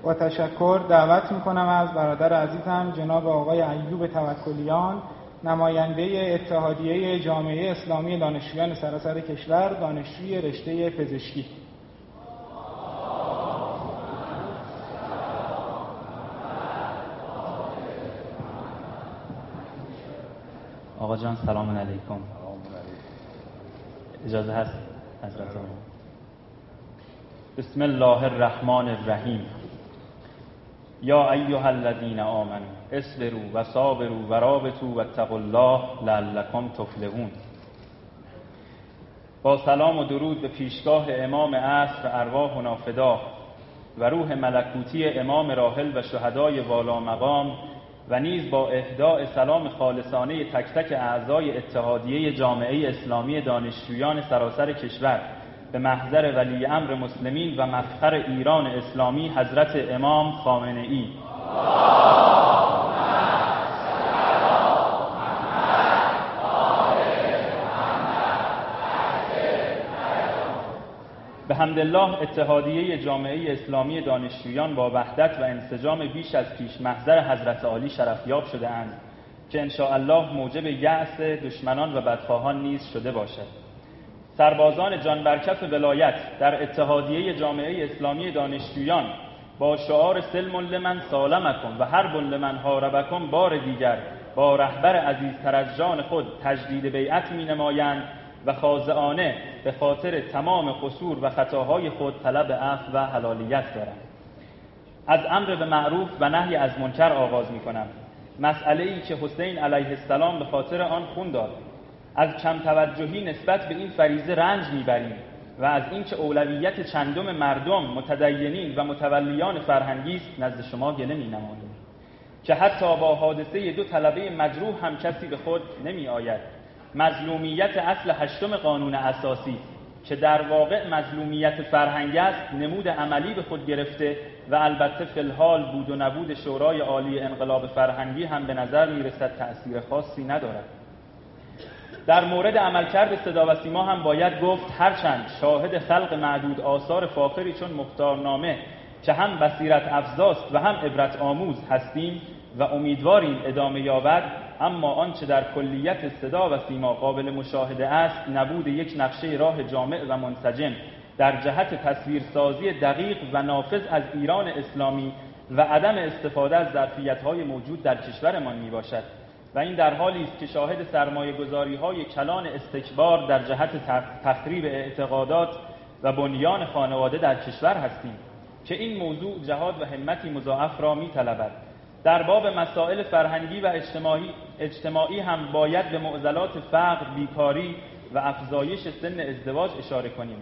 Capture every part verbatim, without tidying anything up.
با تشکر دعوت میکنم از برادر عزیزم جناب آقای ایوب توکلیان، نماینده اتحادیه جامعه اسلامی دانشجویان سراسر کشور، دانشجوی رشته پزشکی. آقا جان سلام علیکم. اجازه هست حضرت آقا؟ بسم الله الرحمن الرحیم. یا ایها الذین آمنوا اصبروا و صابروا و رابطوا واتقوا الله لعلکم تفلحون. با سلام و درود به پیشگاه امام عصر ارواحنا فدا و روح ملکوتی امام راحل و شهدای والا مقام و نیز با اهداء سلام خالصانه تک تک اعضای اتحادیه جامعه اسلامی دانشجویان سراسر کشور به محضر ولی امر مسلمین و مفخر ایران اسلامی حضرت امام خامنه ای. به حمدالله اتحادیه جامعه اسلامی دانشجویان با وحدت و انسجام بیش از پیش محضر حضرت عالی شرفیاب شده اند که انشاءالله موجب یأس دشمنان و بدخواهان نیز شده باشد. سربازان جانبرکف ولایت در اتحادیه جامعه اسلامی دانشجویان با شعار سلم لمن سالمکم و حرب لمن حاربکم بار دیگر با رهبر عزیزتر از جان خود تجدید بیعت می نمایند و خاضعانه به خاطر تمام قصور و خطاهای خود طلب عفو و حلالیت دارند. از امر به معروف و نهی از منکر آغاز می کنم. مسئله‌ای که حسین علیه السلام به خاطر آن خون داد. از کم توجهی نسبت به این فریضه رنج میبریم و از اینکه اولویت چندم مردم متدینین و متولیان فرهنگی است نزد شما گله مینماییم که حتی با حادثه دو طلبه مجروح هم کسی به خود نمی آید. مظلومیت اصل هشتم قانون اساسی که در واقع مظلومیت فرهنگی است نمود عملی به خود گرفته و البته فی الحال بود و نبود شورای عالی انقلاب فرهنگی هم به نظر میرسد تأثیر خاصی ندارد. در مورد عملکرد صدا و سیما هم باید گفت هرچند شاهد خلق معدود آثار فاخری چون مختارنامه که هم بصیرت افزاست و هم عبرت آموز هستیم و امیدواریم ادامه یابد، اما آنچه در کلیت صدا و سیما قابل مشاهده است نبود یک نقشه راه جامع و منسجم در جهت تصویرسازی دقیق و نافذ از ایران اسلامی و عدم استفاده از ظرفیت‌های موجود در کشورمان میباشد و این در حالی است که شاهد سرمایه‌گذاری‌های کلان استکبار در جهت تخریب اعتقادات و بنیان خانواده در کشور هستیم که این موضوع جهاد و همتی مضاعف را می‌طلبد. در باب مسائل فرهنگی و اجتماعی اجتماعی هم باید به معضلات فقر، بیکاری و افزایش سن ازدواج اشاره کنیم.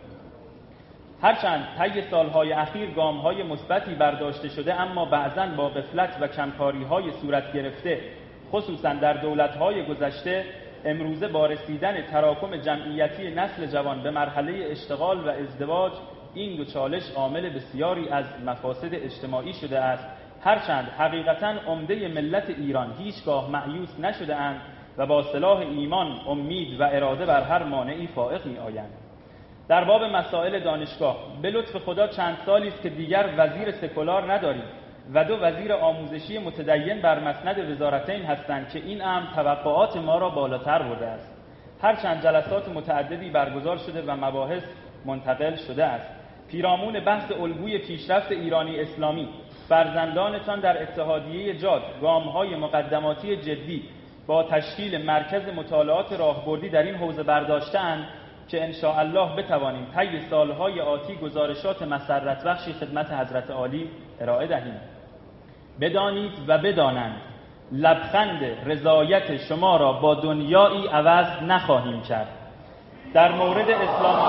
هرچند طی سالهای اخیر گام‌های مثبتی برداشته شده، اما بعضاً با غفلت و کمکاری‌های صورت گرفته خصوصا در دولت‌های گذشته امروزه با رسیدن تراکم جمعیتی نسل جوان به مرحله اشتغال و ازدواج این دو چالش عامل بسیاری از مفاسد اجتماعی شده است، هرچند حقیقتاً عمده ملت ایران هیچگاه مأیوس نشده اند و با سلاح ایمان، امید و اراده بر هر مانعی فائق می‌آیند. در باب مسائل دانشگاه به لطف خدا چند سالی است که دیگر وزیر سکولار نداریم و دو وزیر آموزشی متدین بر مسند وزارتین هستند که این امر توقعات ما را بالاتر برده است. هرچند جلسات متعددی برگزار شده و مباحث منتقل شده است. پیرامون بحث الگوی پیشرفت ایرانی اسلامی، فرزندانتان در اتحادیه جاد گام‌های مقدماتی جدی با تشکیل مرکز مطالعات راهبردی در این حوزه برداشته‌اند که انشاءالله بتوانیم طی سالهای آتی گزارشات مسرت بخشی خدمت حضرت عالی ارائه دهیم. بدانید و بدانند لبخند رضایت شما را با دنیایی عوض نخواهیم کرد. در مورد اسلام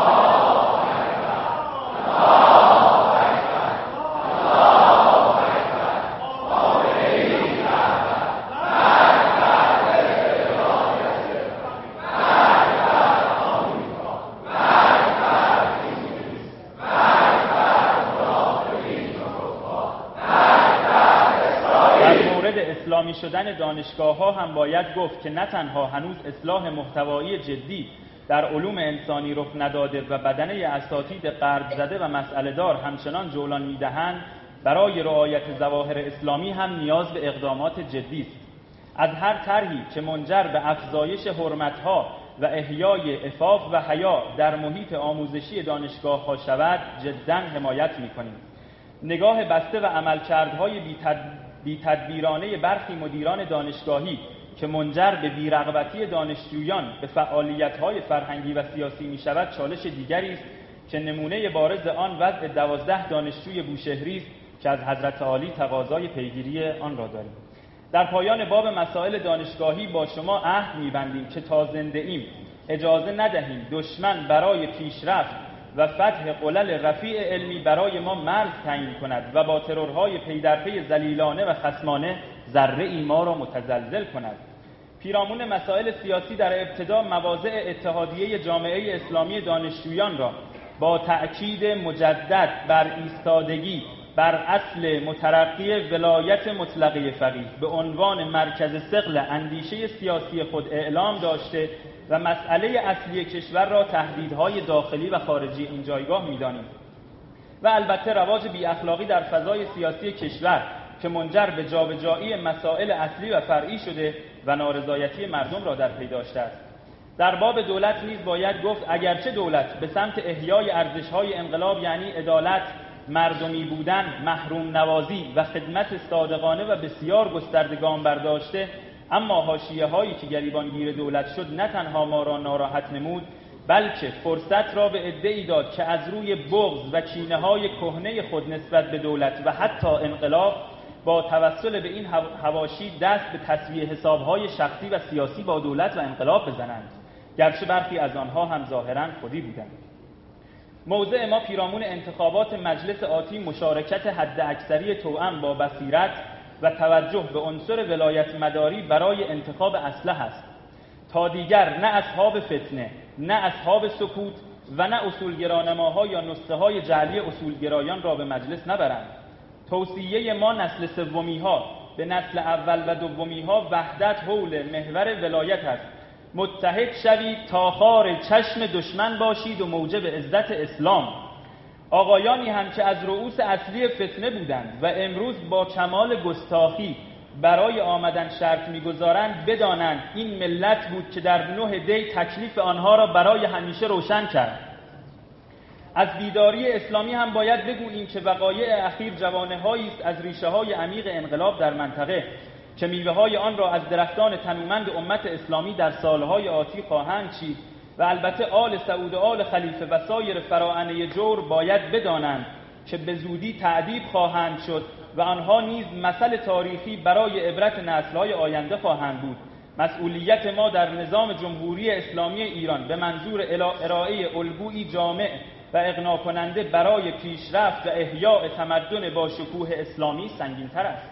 اسلامی شدن دانشگاه‌ها هم باید گفت که نه تنها هنوز اصلاح محتوایی جدی در علوم انسانی رخ نداده و بدنه اساتید غرب زده و مسئله دار همچنان جولان می‌دهند، برای رعایت ظواهر اسلامی هم نیاز به اقدامات جدی است. از هر طرحی که منجر به افزایش حرمت‌ها و احیای عفاف و حیا در محیط آموزشی دانشگاه‌ها شود جداً حمایت می‌کنیم. نگاه بسته و عملکردهای بی‌تدبیرانه برخی مدیران دانشگاهی که منجر به بی‌رغبتی دانشجویان به فعالیت‌های فرهنگی و سیاسی می‌شود چالش دیگری است که نمونه بارز آن وضع دوازده دانشجوی بوشهری است که از حضرت عالی تقاضای پیگیری آن را داریم. در پایان باب مسائل دانشگاهی با شما عهد می‌بندیم که تا زنده ایم اجازه ندهیم دشمن برای پیشرفت و فتح قلل رفیع علمی برای ما مرز تعیین کند و با ترورهای پی در پی ذلیلانه و خصمانه ذره ما را متزلزل کند. پیرامون مسائل سیاسی در ابتدا مواضع اتحادیه جامعه اسلامی دانشجویان را با تأکید مجدد بر ایستادگی بر اصل مترقی ولایت مطلقه فقیه به عنوان مرکز ثقل اندیشه سیاسی خود اعلام داشته و مسئله اصلی کشور را تهدیدهای داخلی و خارجی این جایگاه می‌دانیم و البته رواج بی اخلاقی در فضای سیاسی کشور که منجر به جابجایی مسائل اصلی و فرعی شده و نارضایتی مردم را در پی داشته است. در باب دولت نیز باید گفت اگرچه دولت به سمت احیای ارزش‌های انقلاب یعنی عدالت، مردمی بودن، محروم نوازی و خدمت صادقانه و بسیار گسترده گام برداشته، اما حاشیه‌هایی که گریبانگیر دولت شد نه تنها ما را ناراحت نمود بلکه فرصت را به عده‌ای داد که از روی بغض و کینه‌های کهنه خود نسبت به دولت و حتی انقلاب با توسل به این حواشی دست به تسویه حساب‌های شخصی و سیاسی با دولت و انقلاب بزنند، گرچه برخی از آنها هم ظاهراً خودی بودند. موضع ما پیرامون انتخابات مجلس آتی مشارکت حداکثری توأم با بصیرت و توجه به عنصر ولایت مداری برای انتخاب اصلح است تا دیگر نه اصحاب فتنه، نه اصحاب سکوت و نه اصولگرانماها یا نسخه های جعلی اصولگرایان را به مجلس نبرند. توصیه ما نسل سومی ها به نسل اول و دومی ها وحدت حول محور ولایت است. متحد شوید تا خار چشم دشمن باشید و موجب عزت اسلام. آقایانی هم که از رؤوس اصلی فتنه بودند و امروز با کمال گستاخی برای آمدن شرط می‌گذارند بدانند این ملت بود که در نه دی تکلیف آنها را برای همیشه روشن کرد. از بیداری اسلامی هم باید بگوییم که وقایع اخیر جوانه‌هایی است از ریشه‌های عمیق انقلاب در منطقه که میوه‌های آن را از درختان تنومند امت اسلامی در سالهای آتی خواهند چید و البته آل سعود و آل خلیفه و سایر فراعنه جور باید بدانند که به زودی تعذیب خواهند شد و آنها نیز مثل تاریخی برای عبرت نسل‌های آینده خواهند بود. مسئولیت ما در نظام جمهوری اسلامی ایران به منظور ارائه الگویی جامع و اقناع کننده برای پیشرفت و احیاء تمدن با شکوه اسلامی سنگین‌تر است.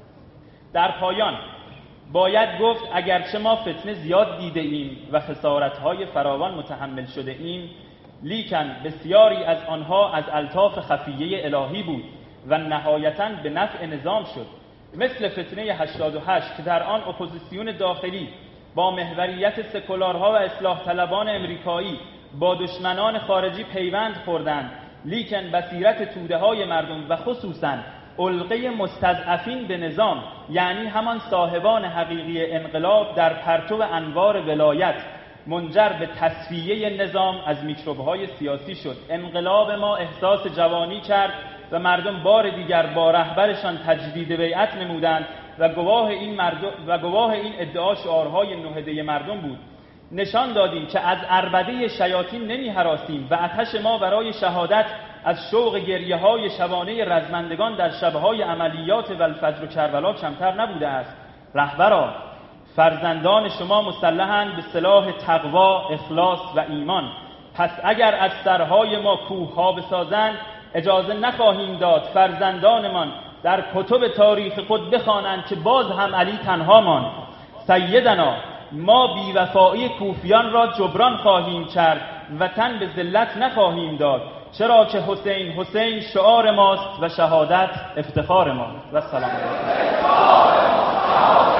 در پایان باید گفت اگرچه ما فتنه زیاد دیده ایم و خسارت‌های فراوان متحمل شده ایم، لیکن بسیاری از آنها از الطاف خفیه الهی بود و نهایتاً به نفع نظام شد، مثل فتنه هشتاد و هشت که در آن اپوزیسیون داخلی با محوریت سکولارها و اصلاح طلبان امریکایی با دشمنان خارجی پیوند خوردند، لیکن بصیرت توده‌های مردم و خصوصاً علقه مستضعفین به نظام یعنی همان صاحبان حقیقی انقلاب در پرتو انوار ولایت منجر به تصفیه نظام از میکروب‌های سیاسی شد. انقلاب ما احساس جوانی کرد و مردم بار دیگر با رهبرشان تجدید بیعت نمودند و گواه این مردم و گواه این ادعا شعارهای نهده مردم بود. نشان دادیم که از عربده شیاطین نمی هراسیم و آتش ما برای شهادت از شوق گریه های شبانه رزمندگان در شبهای عملیات والفجر و کربلا کمتر نبوده است. رهبران، فرزندان شما مسلحند به سلاح تقوا، اخلاص و ایمان. پس اگر از سرهای ما کوه ها بسازند اجازه نخواهیم داد فرزندانمان در کتب تاریخ خود بخوانند که باز هم علی تنها ماند. سیدنا، ما بیوفایی کوفیان را جبران خواهیم کرد و تن به ذلت نخواهیم داد، چرا که حسین حسین شعار ماست و شهادت افتخار ماست. و سلام علیکم.